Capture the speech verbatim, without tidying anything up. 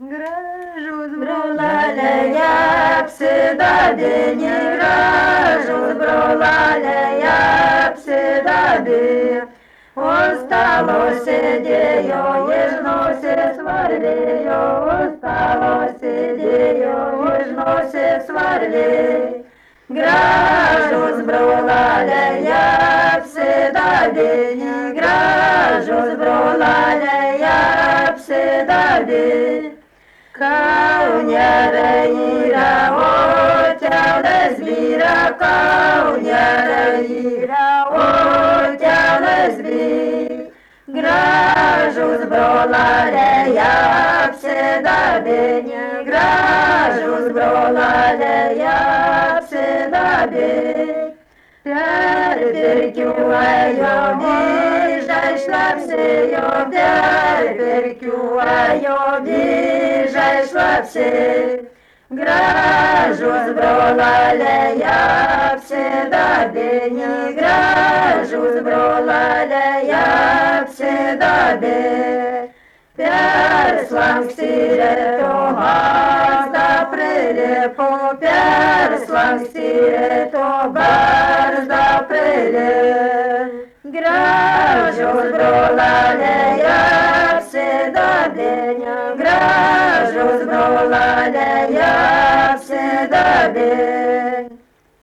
Gražūs broleliai apsidabini, gražūs broleliai apsidabini. O stalo sėdėjo iš nosies varvėjo, o stalo sėdėjo iš nosies varvėjo. Gražūs broleliai apsidabini, gražūs broleliai apsidabini. Kaunere yra, o kelias vyra, kaunere yra, o kelias vyra. Gražūs broleliai apsidabini, gražūs broleliai apsidabini. Per pirkių ėjo vyžai šlapsėjo, per pirkių ėjo vyžai šlapsėjo. Gražūs broleliai apsidabini, gražūs broleliai apsidabini. Perslanksti reto barzdą prilipo, perslanksti reto barzdą prilipo. Gražūs broleliai apsidabini, gražūs broleliai